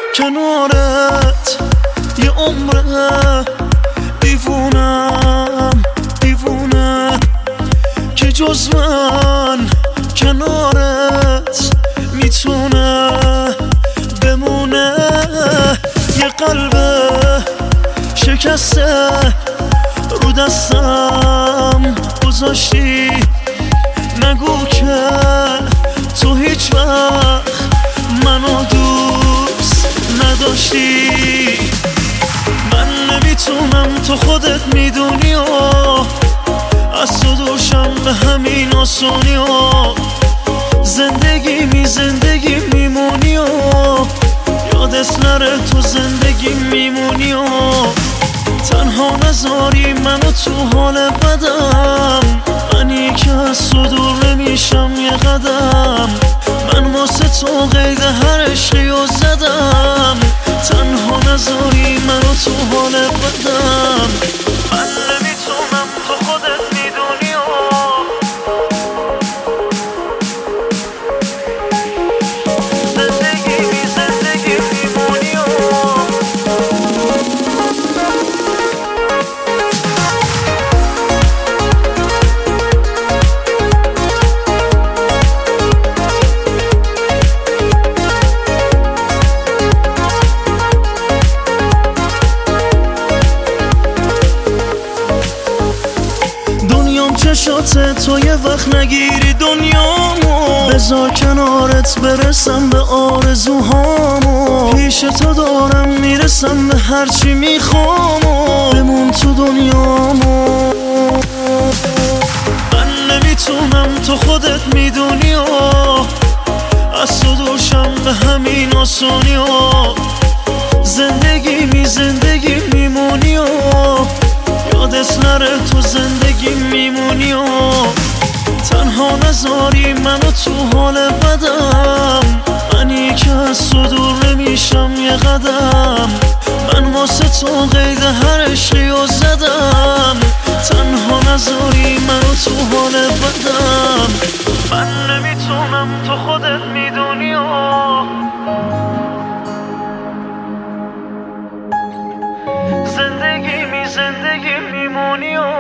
کنارت یه عمره، دیوونم دیوونه که جز من کنارت میتونه بمونه. یه قلب شکسته رو دستم گذاشتی، نگو که تو هیچ وقت منو دوست نداشتی. من نمیتونم، تو خودت میدونی و از تو دوشم به همین آسونی و زندگی میمونی و یادت نره تو زندگی میمونی و تنها نذاری منو تو حال بدم. منی که از تو دور نمیشم یه قدم، من واسه تو قید هر عشقی رو زدم. تنها نذاری منو تو حال بدم. من نمیتونم، تو خودت میدونی و زندگی میمونی و چشات تو یه وقت نگیری دنیامو، بذار کنارت برسم به آرزوهامو. پیش تو دارم میرسم به هرچی میخوامو، بمون تو دنیامو. من نمیتونم، تو خودت میدونی و از تو دوشم به همین آسونی و زندگی میمونی و یادت نره تو زندگی میمونی و تنها نذاری منو تو حال بدم. منی که از تو دور نمیشم یه قدم، من واسه تو قید هر عشقی رو زدم. تنها نذاری منو تو حال بدم. من نمیتونم، تو خودت میدونی و زندگی میمونی و